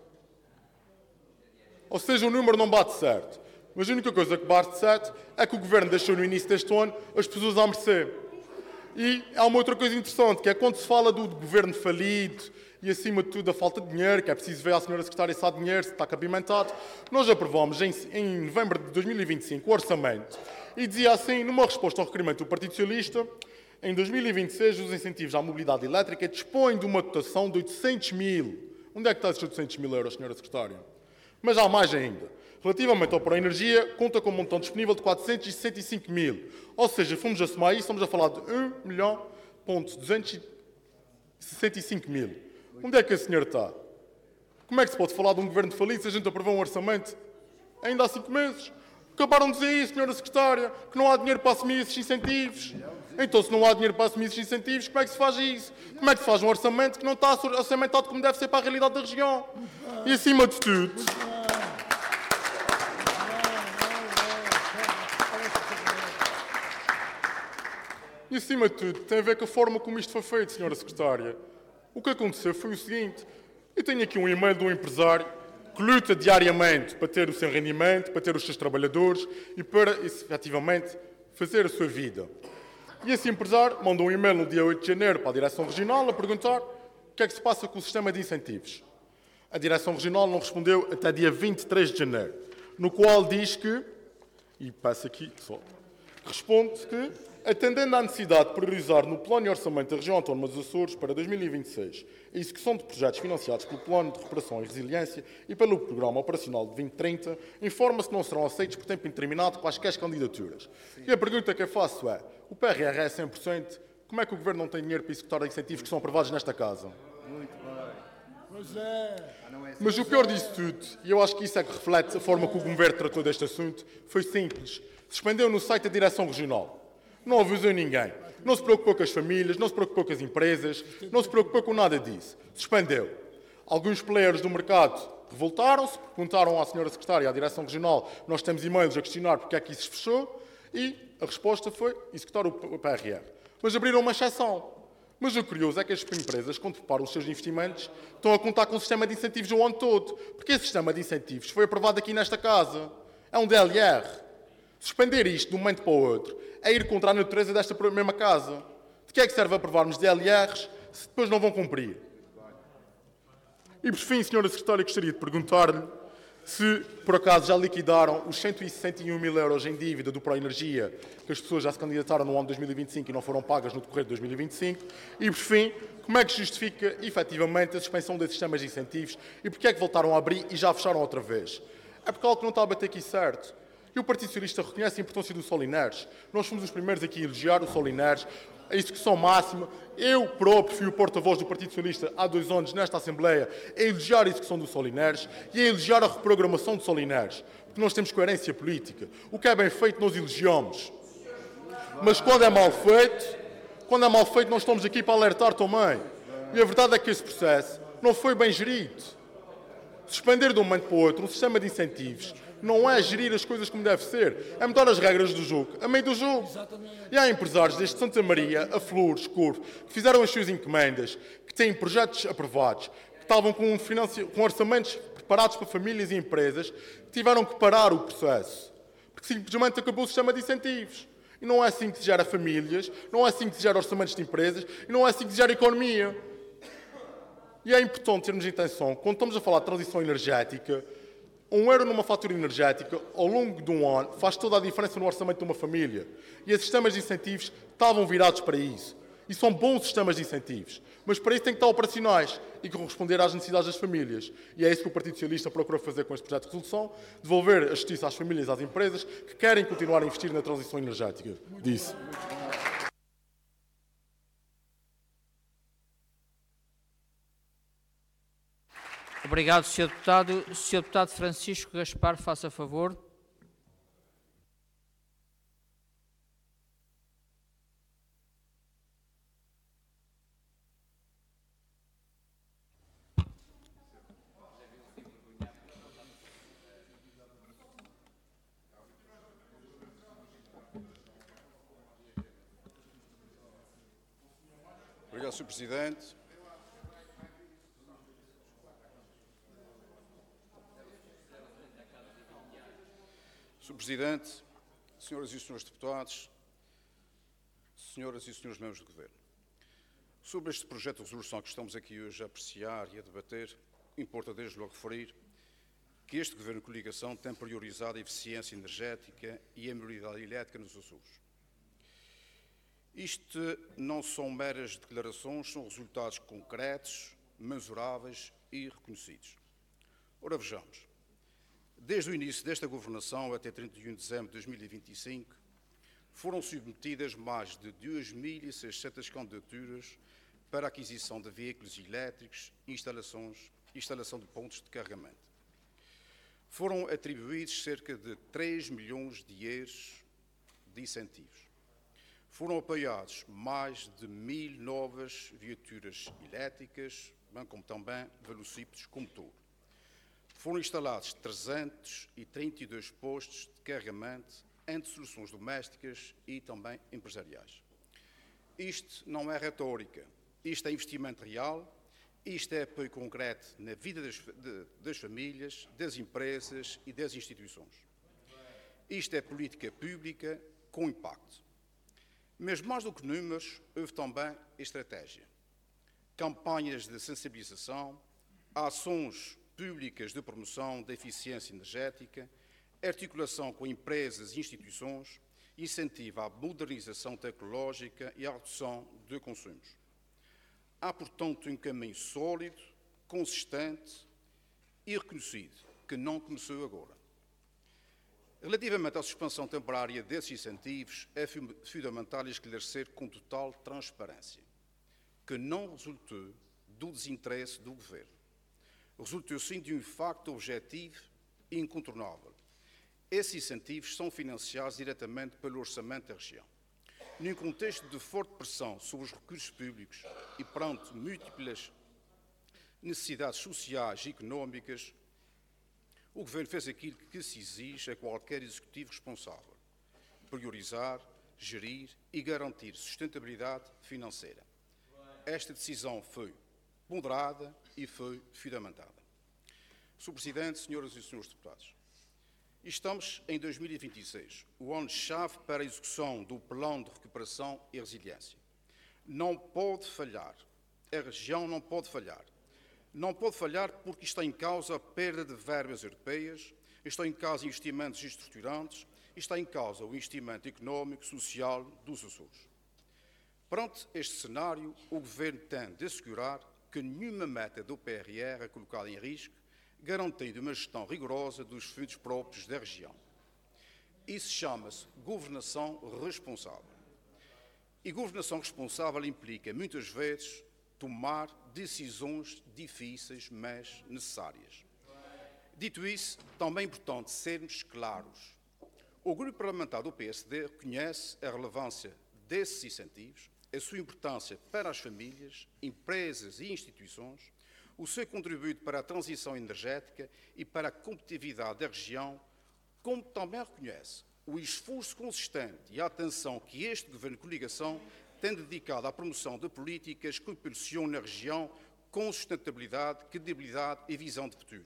Ou seja, o número não bate certo. Mas a única coisa que bate certo é que o Governo deixou no início deste ano as pessoas à mercê. E há uma outra coisa interessante, que é quando se fala do Governo falido e, acima de tudo, a falta de dinheiro, que é preciso ver à senhora Secretária se há dinheiro, se está capimentado. Nós aprovamos em, em novembro de dois mil e vinte e cinco o orçamento e dizia assim, numa resposta ao requerimento do Partido Socialista, em dois mil e vinte e seis os incentivos à mobilidade elétrica dispõem de uma dotação de oitocentos mil. Onde é que está esses oitocentos mil euros, senhora Secretária? Mas há mais ainda. Relativamente ao Proenergia, conta com um montante disponível de quatrocentos e sessenta e cinco mil. Ou seja, fomos a somar isso, estamos a falar de um milhão duzentos e sessenta e cinco mil. Onde é que a senhora está? Como é que se pode falar de um governo falido se a gente aprovou um orçamento ainda há cinco meses? Acabaram de dizer isso, senhora Secretária, que não há dinheiro para assumir esses incentivos. Então, se não há dinheiro para assumir esses incentivos, como é que se faz isso? Como é que se faz um orçamento que não está orçamentado como deve ser para a realidade da região? E, acima de tudo... E, acima de tudo, tem a ver com a forma como isto foi feito, senhora Secretária. O que aconteceu foi o seguinte. Eu tenho aqui um e-mail de um empresário que luta diariamente para ter o seu rendimento, para ter os seus trabalhadores e para, efetivamente, fazer a sua vida. E esse empresário mandou um e-mail no dia oito de janeiro para a Direção Regional a perguntar o que é que se passa com o sistema de incentivos. A Direção Regional não respondeu até dia vinte e três de janeiro, no qual diz que, e passa aqui só, responde que, atendendo à necessidade de priorizar no Plano e Orçamento da Região Autónoma dos Açores para dois mil e vinte e seis a execução de projetos financiados pelo Plano de Recuperação e Resiliência e pelo Programa Operacional de vinte trinta, informa-se que não serão aceitos por tempo indeterminado quaisquer candidaturas. E a pergunta que eu faço é, o P R R é cem por cento, como é que o Governo não tem dinheiro para executar incentivos que são aprovados nesta Casa? Muito bem. Pois é. Mas o pior disso tudo, e eu acho que isso é que reflete a forma que o Governo tratou deste assunto, foi simples. Suspendeu no site da Direção Regional. Não avisou ninguém. Não se preocupou com as famílias, não se preocupou com as empresas, não se preocupou com nada disso. Suspendeu. Alguns players do mercado revoltaram-se, perguntaram à senhora Secretária, à Direção Regional, nós temos e-mails a questionar porque é que isso se fechou, e a resposta foi executar o P R R. Mas abriram uma exceção. Mas o curioso é que as empresas, quando preparam os seus investimentos, estão a contar com um sistema de incentivos o ano todo. Porque esse sistema de incentivos foi aprovado aqui nesta Casa. É um D L R. Suspender isto de um momento para o outro é ir contra a natureza desta mesma Casa. De que é que serve aprovarmos D L Rs se depois não vão cumprir? E, por fim, senhora Secretária, gostaria de perguntar-lhe se, por acaso, já liquidaram os cento e sessenta e um mil euros em dívida do Proenergia que as pessoas já se candidataram no ano de dois mil e vinte e cinco e não foram pagas no decorrer de dois mil e vinte e cinco. E, por fim, como é que justifica, efetivamente, a suspensão desses sistemas de incentivos e porque é que voltaram a abrir e já fecharam outra vez? É porque algo que não está a bater aqui certo. E o Partido Socialista reconhece a importância do Solineres. Nós fomos os primeiros aqui a elogiar o Solineres, a execução máxima. Eu próprio fui o porta-voz do Partido Socialista há dois anos nesta Assembleia a elogiar a execução do Solineres e a elogiar a reprogramação do Solineres. Porque nós temos coerência política. O que é bem feito nós elogiamos. Mas quando é mal feito, quando é mal feito nós estamos aqui para alertar também. E a verdade é que esse processo não foi bem gerido. Suspender de um momento para o outro um sistema de incentivos não é gerir as coisas como deve ser, é mudar as regras do jogo, a meio do jogo. E há empresários desde Santa Maria, a Flores, Corvo, que fizeram as suas encomendas, que têm projetos aprovados, que estavam com, financi... com orçamentos preparados para famílias e empresas, que tiveram que parar o processo, porque simplesmente acabou o sistema de incentivos. E não é assim que se gera famílias, não é assim que se gera orçamentos de empresas, e não é assim que se gera economia. E é importante termos atenção, quando estamos a falar de transição energética, um euro numa fatura energética, ao longo de um ano, faz toda a diferença no orçamento de uma família. E esses sistemas de incentivos estavam virados para isso. E são bons sistemas de incentivos. Mas para isso têm que estar operacionais e corresponder às necessidades das famílias. E é isso que o Partido Socialista procurou fazer com este projeto de resolução, devolver a justiça às famílias e às empresas que querem continuar a investir na transição energética. Disse. Obrigado, senhor Deputado. senhor Deputado Francisco Gaspar, faça favor. Obrigado, senhor Presidente. senhor Presidente, senhoras e senhores deputados, senhoras e senhores membros do Governo. Sobre este projeto de resolução que estamos aqui hoje a apreciar e a debater, importa desde logo referir que este Governo de Coligação tem priorizado a eficiência energética e a mobilidade elétrica nos Açores. Isto não são meras declarações, são resultados concretos, mensuráveis e reconhecidos. Ora, vejamos. Desde o início desta governação até trinta e um de dezembro de dois mil e vinte e cinco, foram submetidas mais de duas mil e seiscentas candidaturas para a aquisição de veículos elétricos e instalações, instalação de pontos de carregamento. Foram atribuídos cerca de três milhões de euros de incentivos. Foram apoiados mais de mil novas viaturas elétricas, bem como também velocípedes com motor. Foram instalados trezentos e trinta e dois postos de carregamento entre soluções domésticas e também empresariais. Isto não é retórica, isto é investimento real, isto é apoio concreto na vida das, de, das famílias, das empresas e das instituições. Isto é política pública com impacto. Mas mais do que números, houve também estratégia. Campanhas de sensibilização, ações públicas de promoção da eficiência energética, articulação com empresas e instituições, incentivo à modernização tecnológica e à redução de consumos. Há, portanto, um caminho sólido, consistente e reconhecido, que não começou agora. Relativamente à suspensão temporária desses incentivos, é fundamental esclarecer com total transparência que não resultou do desinteresse do Governo. Resultou sim de um facto objetivo e incontornável. Esses incentivos são financiados diretamente pelo orçamento da região. Num contexto de forte pressão sobre os recursos públicos e perante múltiplas necessidades sociais e económicas, o Governo fez aquilo que se exige a qualquer executivo responsável: priorizar, gerir e garantir sustentabilidade financeira. Esta decisão foi ponderada e foi fundamentada. senhor Presidente, senhoras e senhores deputados, estamos em dois mil e vinte e seis, o ano-chave para a execução do Plano de Recuperação e Resiliência. Não pode falhar, a região não pode falhar. Não pode falhar porque está em causa a perda de verbas europeias, está em causa investimentos estruturantes, está em causa o investimento económico e social dos Açores. Perante este cenário, o Governo tem de assegurar que nenhuma meta do P R R é colocada em risco, garantindo uma gestão rigorosa dos fundos próprios da região. Isso chama-se governação responsável. E governação responsável implica, muitas vezes, tomar decisões difíceis, mas necessárias. Dito isso, também é importante sermos claros. O Grupo Parlamentar do P S D reconhece a relevância desses incentivos, a sua importância para as famílias, empresas e instituições, o seu contributo para a transição energética e para a competitividade da região, como também reconhece o esforço consistente e a atenção que este Governo de Coligação tem dedicado à promoção de políticas que impulsionam a região com sustentabilidade, credibilidade e visão de futuro.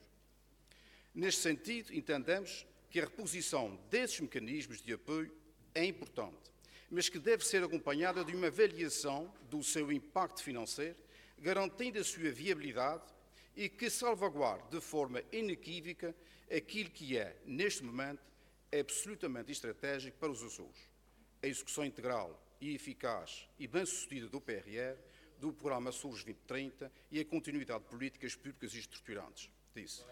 Neste sentido, entendemos que a reposição desses mecanismos de apoio é importante, mas que deve ser acompanhada de uma avaliação do seu impacto financeiro, garantindo a sua viabilidade e que salvaguarde de forma inequívoca aquilo que é, neste momento, absolutamente estratégico para os Açores: a execução integral e eficaz e bem-sucedida do P R R, do Programa Açores vinte trinta e a continuidade de políticas públicas e estruturantes. Disse.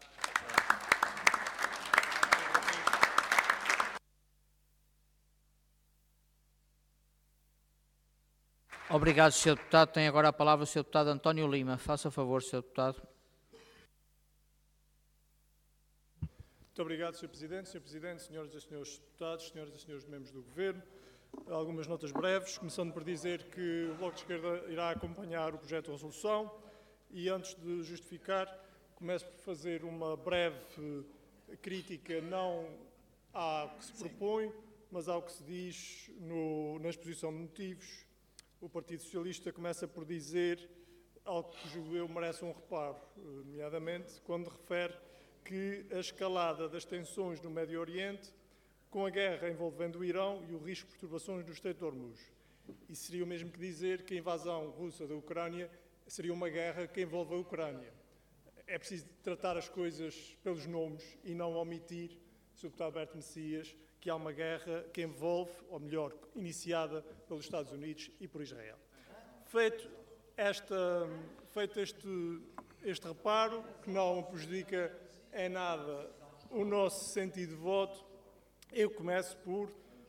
Obrigado, senhor Deputado. Tem agora a palavra o senhor Deputado António Lima. Faça favor, senhor Deputado. Muito obrigado, senhor Presidente. senhor Presidente, senhoras e senhores deputados, senhoras e senhores membros do Governo, algumas notas breves, começando por dizer que o Bloco de Esquerda irá acompanhar o projeto de resolução e, antes de justificar, começo por fazer uma breve crítica não ao que se propõe, mas ao que se diz no, na exposição de motivos. O Partido Socialista começa por dizer algo que julgo eu merece um reparo, nomeadamente quando refere que a escalada das tensões no Médio Oriente, com a guerra envolvendo o Irão e o risco de perturbações no Estreito de Hormuz, Isso seria o mesmo que dizer que a invasão russa da Ucrânia seria uma guerra que envolve a Ucrânia. É preciso tratar as coisas pelos nomes e não omitir, senhor Deputado Alberto Messias, que há uma guerra que envolve, ou melhor, iniciada pelos Estados Unidos e por Israel. Feito, esta, feito este, este reparo, que não prejudica em nada o nosso sentido de voto, eu começo por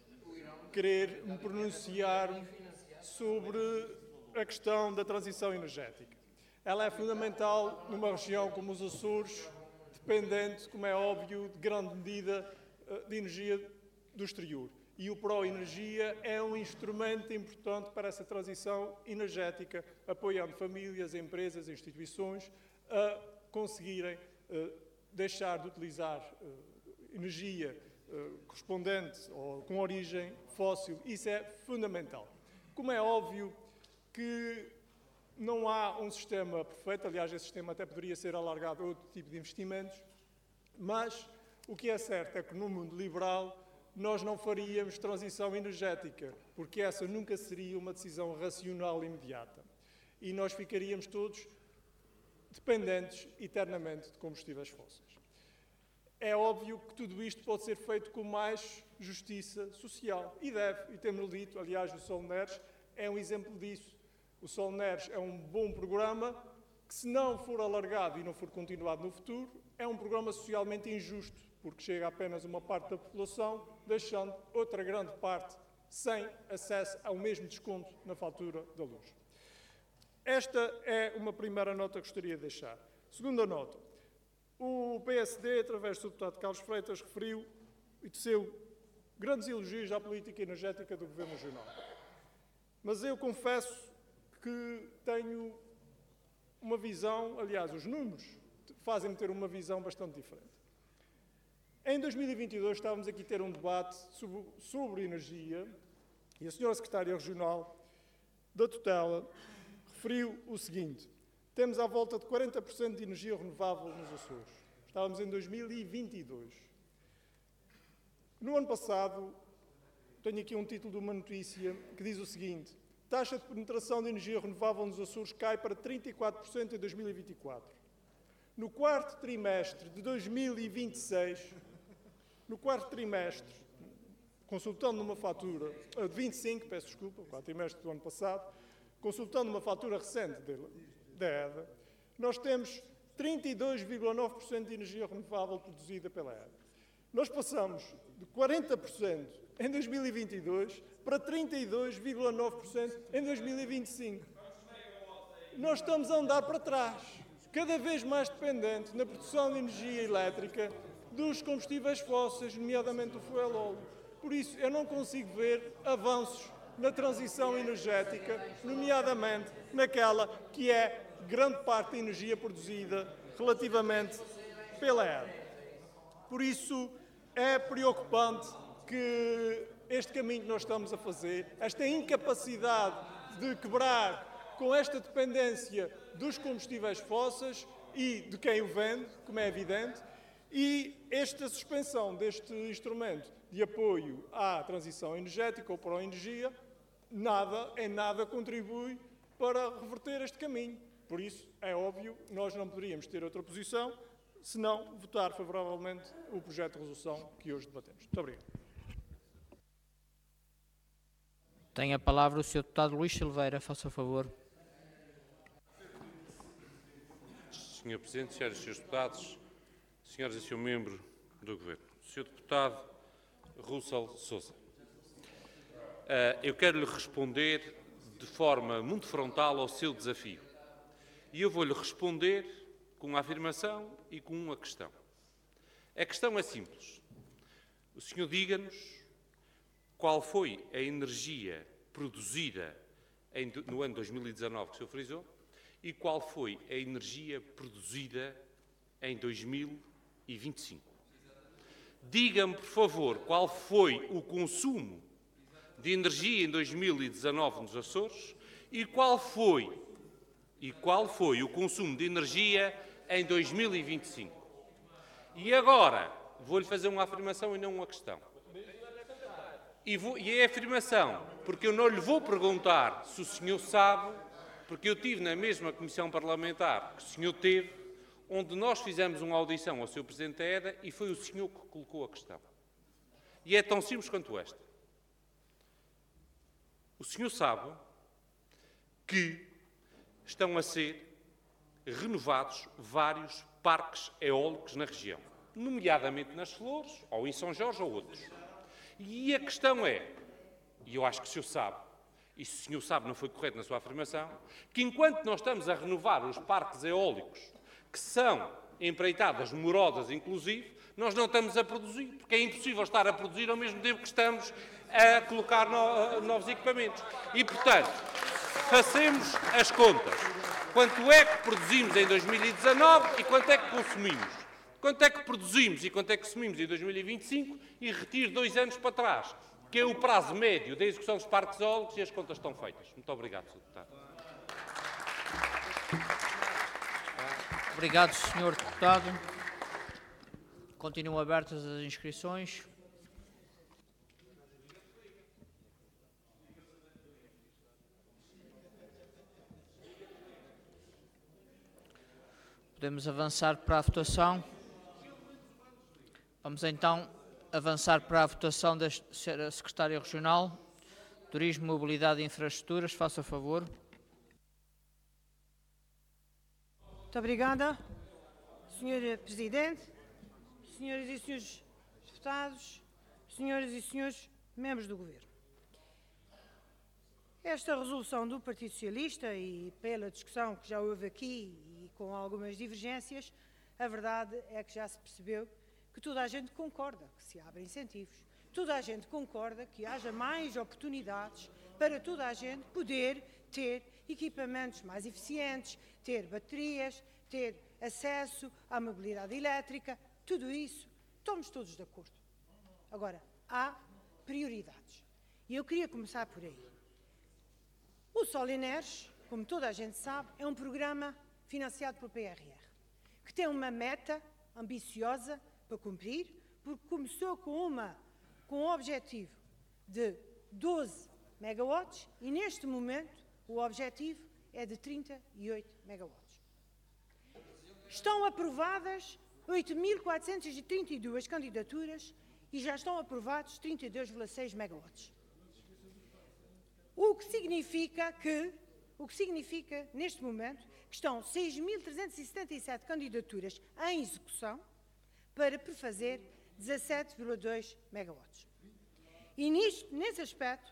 querer me pronunciar sobre a questão da transição energética. Ela é fundamental numa região como os Açores, dependente, como é óbvio, de grande medida de energia do exterior. E o Pró-Energia é um instrumento importante para essa transição energética, apoiando famílias, empresas, instituições a conseguirem uh, deixar de utilizar uh, energia uh, correspondente ou com origem fóssil. Isso é fundamental. Como é óbvio que não há um sistema perfeito, aliás, esse sistema até poderia ser alargado a outro tipo de investimentos, mas o que é certo é que no mundo liberal nós não faríamos transição energética, porque essa nunca seria uma decisão racional e imediata. E nós ficaríamos todos dependentes eternamente de combustíveis fósseis. É óbvio que tudo isto pode ser feito com mais justiça social. E deve, e temos dito, aliás, o Solneres é um exemplo disso. O Solneres é um bom programa que, se não for alargado e não for continuado no futuro, é um programa socialmente injusto, porque chega apenas uma parte da população, deixando outra grande parte sem acesso ao mesmo desconto na fatura da luz. Esta é uma primeira nota que gostaria de deixar. Segunda nota. O P S D, através do seu deputado Carlos Freitas, referiu e teceu grandes elogios à política energética do Governo Regional. Mas eu confesso que tenho uma visão, aliás, os números fazem-me ter uma visão bastante diferente. Em dois mil e vinte e dois estávamos aqui a ter um debate sobre, sobre energia e a senhora Secretária Regional da tutela referiu o seguinte: temos à volta de quarenta por cento de energia renovável nos Açores. Estávamos em dois mil e vinte e dois. No ano passado, tenho aqui um título de uma notícia que diz o seguinte: taxa de penetração de energia renovável nos Açores cai para trinta e quatro por cento em dois mil e vinte e quatro. No quarto trimestre de dois mil e vinte e seis, no quarto trimestre, consultando numa fatura, de vinte e cinco, peço desculpa, o quarto trimestre do ano passado, consultando uma fatura recente da E D A, nós temos trinta e dois vírgula nove por cento de energia renovável produzida pela E D A. Nós passamos de quarenta por cento em dois mil e vinte e dois para trinta e dois vírgula nove por cento em dois mil e vinte e cinco. Nós estamos a andar para trás, cada vez mais dependente na produção de energia elétrica dos combustíveis fósseis, nomeadamente do fuel óleo. Por isso, eu não consigo ver avanços na transição energética, nomeadamente naquela que é grande parte da energia produzida relativamente pela E D A. Por isso, é preocupante que este caminho que nós estamos a fazer, esta incapacidade de quebrar com esta dependência dos combustíveis fósseis e de quem o vende, como é evidente, e esta suspensão deste instrumento de apoio à transição energética ou para a energia, nada, em nada contribui para reverter este caminho. Por isso, é óbvio, nós não poderíamos ter outra posição senão votar favoravelmente o projeto de resolução que hoje debatemos. Muito obrigado. Tem a palavra o senhor deputado Luís Silveira, faça favor. senhor Presidente, senhoras e senhores deputados, senhoras e senhor membro do Governo. senhor Deputado Russell Sousa, eu quero-lhe responder de forma muito frontal ao seu desafio. E eu vou-lhe responder com uma afirmação e com uma questão. A questão é simples. O senhor diga-nos qual foi a energia produzida em, no ano dois mil e dezanove, que o senhor frisou, e qual foi a energia produzida em dois mil e vinte e cinco. Diga-me, por favor, qual foi o consumo de energia em dois mil e dezanove nos Açores e qual foi, e qual foi o consumo de energia em dois mil e vinte e cinco. E agora, vou-lhe fazer uma afirmação e não uma questão. E, vou, e é afirmação, porque eu não lhe vou perguntar se o senhor sabe, porque eu tive na mesma comissão parlamentar que o senhor teve, onde nós fizemos uma audição ao senhor Presidente da E D A e foi o senhor que colocou a questão. E é tão simples quanto esta. O senhor sabe que estão a ser renovados vários parques eólicos na região, nomeadamente nas Flores, ou em São Jorge, ou outros. E a questão é, e eu acho que o senhor sabe, e se o senhor sabe não foi correto na sua afirmação, que enquanto nós estamos a renovar os parques eólicos, que são empreitadas morosas, inclusive, nós não estamos a produzir, porque é impossível estar a produzir ao mesmo tempo que estamos a colocar no, novos equipamentos. E, portanto, façamos as contas. Quanto é que produzimos em dois mil e dezanove e quanto é que consumimos? Quanto é que produzimos e quanto é que consumimos em dois mil e vinte e cinco e retiro dois anos para trás, que é o prazo médio da execução dos parques eólicos e as contas estão feitas. Muito obrigado, senhor Deputado. Obrigado, senhor Deputado. Continuam abertas as inscrições. Podemos avançar para a votação. Vamos então avançar para a votação da senhora Secretária Regional, Turismo, Mobilidade e Infraestruturas. Faça favor. Muito obrigada, senhora Presidente, senhoras e senhores deputados, senhoras e senhores membros do Governo. Esta resolução do Partido Socialista, e pela discussão que já houve aqui e com algumas divergências, a verdade é que já se percebeu que toda a gente concorda que se abrem incentivos, toda a gente concorda que haja mais oportunidades para toda a gente poder ter equipamentos mais eficientes, ter baterias, ter acesso à mobilidade elétrica, tudo isso, estamos todos de acordo. Agora, há prioridades. E eu queria começar por aí. O Solineres, como toda a gente sabe, é um programa financiado pelo P R R, que tem uma meta ambiciosa para cumprir, porque começou com, uma, com um objetivo de doze megawatts e, neste momento, o objetivo é de trinta e oito megawatts. Estão aprovadas oito mil quatrocentas e trinta e duas candidaturas e já estão aprovados trinta e dois vírgula seis megawatts. O que significa que, o que significa, neste momento, que estão seis mil trezentas e setenta e sete candidaturas em execução para prefazer dezassete vírgula dois megawatts. E nisto, nesse aspecto,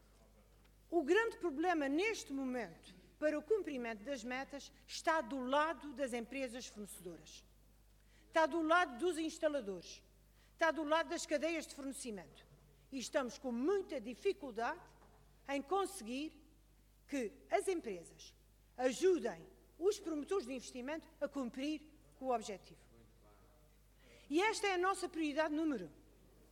o grande problema neste momento para o cumprimento das metas está do lado das empresas fornecedoras, está do lado dos instaladores, está do lado das cadeias de fornecimento. E estamos com muita dificuldade em conseguir que as empresas ajudem os promotores de investimento a cumprir com o objetivo. E esta é a nossa prioridade número um.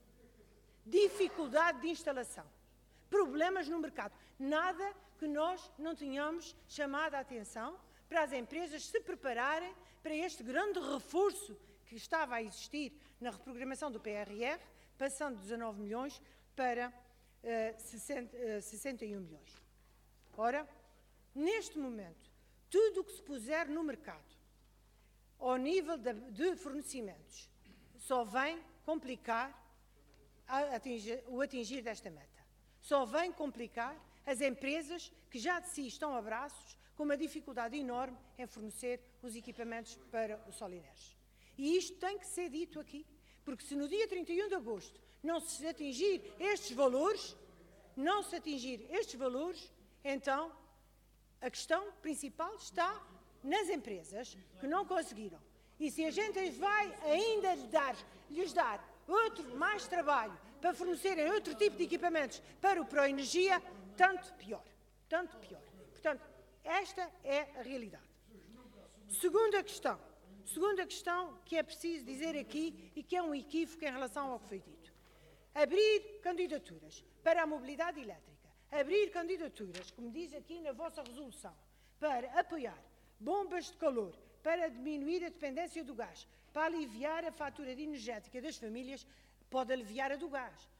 Dificuldade de instalação. Problemas no mercado. Nada que nós não tenhamos chamado a atenção para as empresas se prepararem para este grande reforço que estava a existir na reprogramação do P R R, passando de dezanove milhões para uh, sessenta, uh, sessenta e um milhões. Ora, neste momento, tudo o que se puser no mercado, ao nível de, de fornecimentos, só vem complicar a atingir, o atingir desta meta. Só vem complicar as empresas que já de si estão a braços com uma dificuldade enorme em fornecer os equipamentos para o Solineres. E isto tem que ser dito aqui, porque se no dia trinta e um de agosto não se atingir estes valores, não se atingir estes valores, então a questão principal está nas empresas que não conseguiram. E se a gente vai ainda lhes dar, lhes dar outro, mais trabalho para fornecerem outro tipo de equipamentos para o Proenergia, tanto pior, tanto pior. Portanto, esta é a realidade. Segunda questão, segunda questão que é preciso dizer aqui e que é um equívoco em relação ao que foi dito. Abrir candidaturas para a mobilidade elétrica, abrir candidaturas, como diz aqui na vossa resolução, para apoiar bombas de calor, para diminuir a dependência do gás, para aliviar a fatura energética das famílias, pode aliviar a do gás,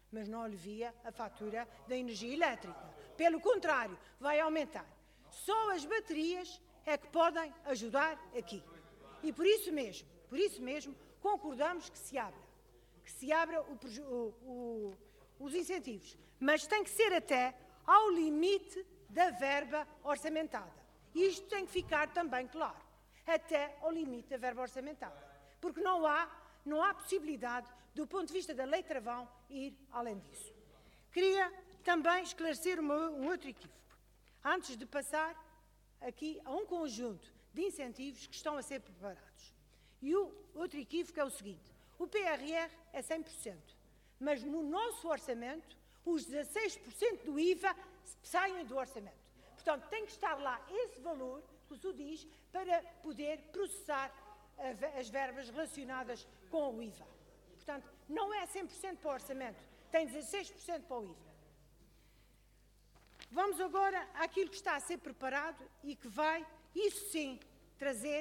mas não alivia a fatura da energia elétrica. Pelo contrário, vai aumentar. Só as baterias é que podem ajudar aqui. E por isso mesmo, por isso mesmo, concordamos que se abra, que se abra o, o, o, os incentivos, mas tem que ser até ao limite da verba orçamentada. Isto tem que ficar também claro, até ao limite da verba orçamentada, porque não há, não há possibilidade, do ponto de vista da lei travão, ir além disso. Queria também esclarecer uma, um outro equívoco, antes de passar aqui a um conjunto de incentivos que estão a ser preparados. E o outro equívoco é o seguinte: o P R R é cem por cento, mas no nosso orçamento os dezasseis por cento do I V A saem do orçamento. Portanto, tem que estar lá esse valor, que o S U diz, para poder processar as verbas relacionadas com o I V A. Portanto, não é cem por cento para o orçamento, tem dezasseis por cento para o I V A. Vamos agora àquilo que está a ser preparado e que vai, isso sim, trazer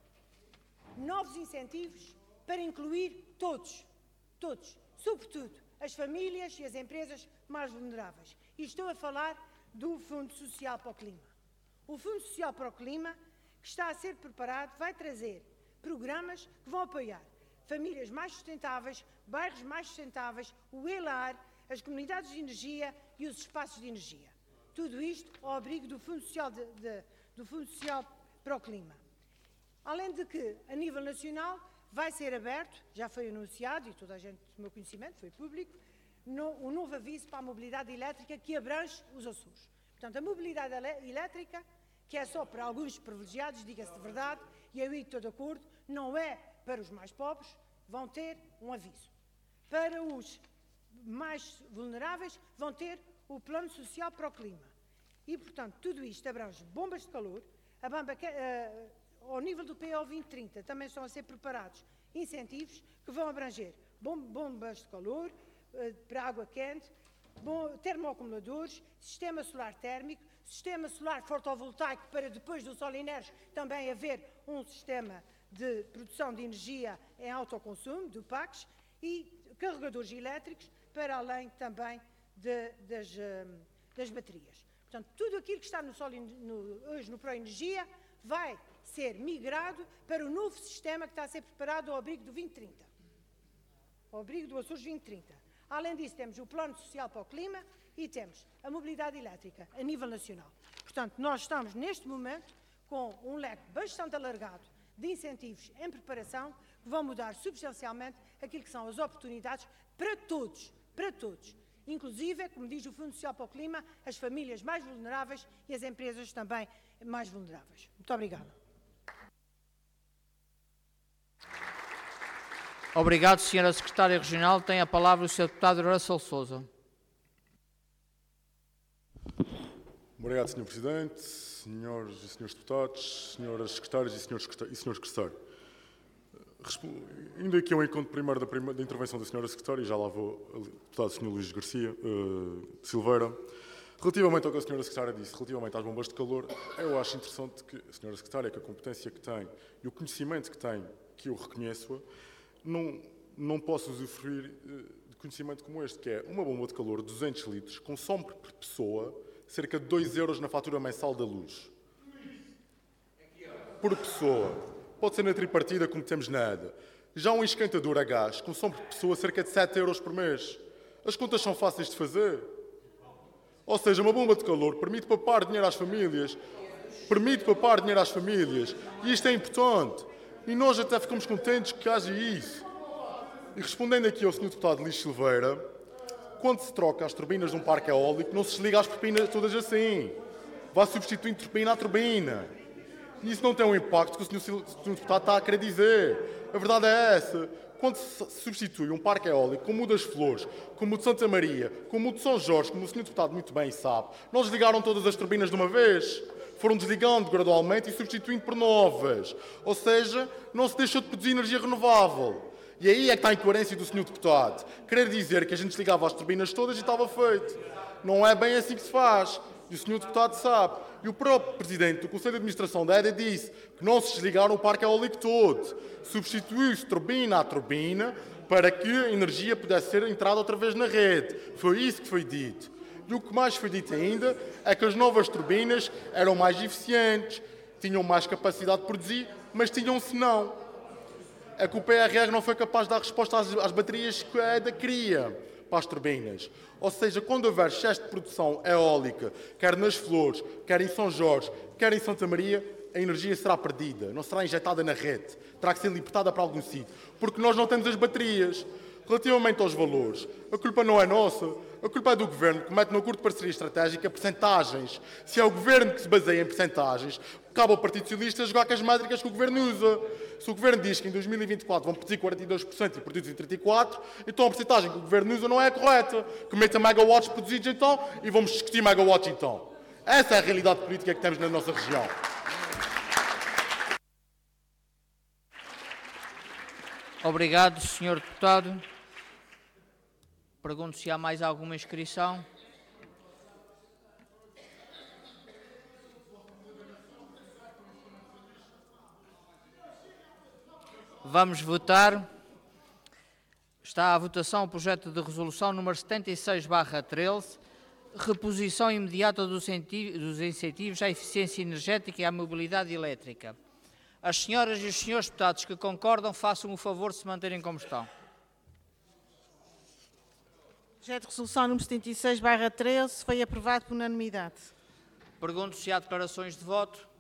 novos incentivos para incluir todos, todos, sobretudo as famílias e as empresas mais vulneráveis. E estou a falar do Fundo Social para o Clima. O Fundo Social para o Clima, que está a ser preparado, vai trazer programas que vão apoiar famílias mais sustentáveis, bairros mais sustentáveis, o ELAR, as comunidades de energia e os espaços de energia. Tudo isto ao abrigo do Fundo Social, de, de, do Fundo Social para o Clima. Além de que, a nível nacional, vai ser aberto, já foi anunciado, e toda a gente, do meu conhecimento, foi público, no, um novo aviso para a mobilidade elétrica que abrange os Açores. Portanto, a mobilidade elétrica, que é só para alguns privilegiados, diga-se de verdade, e eu estou de acordo, não é para os mais pobres, vão ter um aviso. Para os mais vulneráveis, vão ter o Plano Social para o Clima. E, portanto, tudo isto abrange bombas de calor, a bomba, uh, ao nível do P O vinte trinta também estão a ser preparados incentivos que vão abranger bom, bombas de calor uh, para água quente, bom, termoacumuladores, sistema solar térmico, sistema solar fotovoltaico para depois do sol inérgico também haver um sistema de produção de energia em autoconsumo, do P A C S, e carregadores elétricos para além também de, das, uh, das baterias. Portanto, tudo aquilo que está no sol, no, hoje no Proenergia vai ser migrado para o novo sistema que está a ser preparado ao abrigo do vinte trinta, ao abrigo do Açores vinte trinta. Além disso, temos o Plano Social para o Clima e temos a mobilidade elétrica a nível nacional. Portanto, nós estamos neste momento com um leque bastante alargado de incentivos em preparação que vão mudar substancialmente aquilo que são as oportunidades para todos, para todos. Inclusive, como diz o Fundo Social para o Clima, as famílias mais vulneráveis e as empresas também mais vulneráveis. Muito obrigada. Obrigado, senhora Secretária Regional. Tem a palavra o senhor Deputado Russell Sousa. Obrigado, senhor Presidente, senhores e senhores deputados, senhoras secretárias e senhores secretários. Indo aqui ao encontro primeiro da, primeira, da intervenção da senhora Secretária, e já lá vou ao deputado senhor Luís Garcia uh, Silveira, relativamente ao que a senhora Secretária disse, relativamente às bombas de calor, eu acho interessante que a senhora Secretária, que a competência que tem e o conhecimento que tem, que eu reconheço, não, não posso usufruir uh, de conhecimento como este, que é uma bomba de calor de duzentos litros, consome por pessoa cerca de dois euros na fatura mensal da luz. Por pessoa. Pode ser na tripartida, como temos na ADA. Já um esquentador a gás consome por pessoa cerca de sete euros por mês. As contas são fáceis de fazer. Ou seja, uma bomba de calor permite poupar dinheiro às famílias. Permite poupar dinheiro às famílias. E isto é importante. E nós até ficamos contentes que haja isso. E respondendo aqui ao senhor Deputado Luís Silveira, quando se troca as turbinas de um parque eólico, não se desliga as turbinas todas assim. Vai substituindo turbina a turbina. E isso não tem um impacto que o senhor Deputado está a querer dizer. A verdade é essa. Quando se substitui um parque eólico, como o das Flores, como o de Santa Maria, como o de São Jorge, como o senhor Deputado muito bem sabe, não desligaram todas as turbinas de uma vez. Foram desligando gradualmente e substituindo por novas. Ou seja, não se deixou de produzir energia renovável. E aí é que está a incoerência do senhor Deputado. Querer dizer que a gente desligava as turbinas todas e estava feito. Não é bem assim que se faz. E o senhor Deputado sabe. E o próprio Presidente do Conselho de Administração da EDA disse que não se desligaram o parque eólico todo. Substituiu-se turbina a turbina, para que a energia pudesse ser entrada outra vez na rede. Foi isso que foi dito. E o que mais foi dito ainda é que as novas turbinas eram mais eficientes, tinham mais capacidade de produzir, mas tinham senão. É que o P R R não foi capaz de dar resposta às, às baterias que a E D A queria para as turbinas. Ou seja, quando houver excesso de produção eólica, quer nas Flores, quer em São Jorge, quer em Santa Maria, a energia será perdida, não será injetada na rede, terá que ser libertada para algum sítio, porque nós não temos as baterias. Relativamente aos valores, a culpa não é nossa, a culpa é do Governo, que mete no acordo de parceria estratégica percentagens. Se é o Governo que se baseia em percentagens, cabe ao Partido Socialista jogar com as métricas que o Governo usa. Se o Governo diz que em dois mil e vinte e quatro vão produzir quarenta e dois por cento e produzem trinta e quatro por cento, então a percentagem que o Governo usa não é a correta. Que meta megawatts produzidos então e vamos discutir megawatts então. Essa é a realidade política que temos na nossa região. Obrigado, senhor Deputado. Pergunto se há mais alguma inscrição. Vamos votar. Está à votação o projeto de resolução número setenta e seis barra treze, reposição imediata dos incentivos à eficiência energética e à mobilidade elétrica. As senhoras e os senhores deputados que concordam, façam o favor de se manterem como estão. O projeto de resolução número setenta e seis barra treze foi aprovado por unanimidade. Pergunto se há declarações de voto.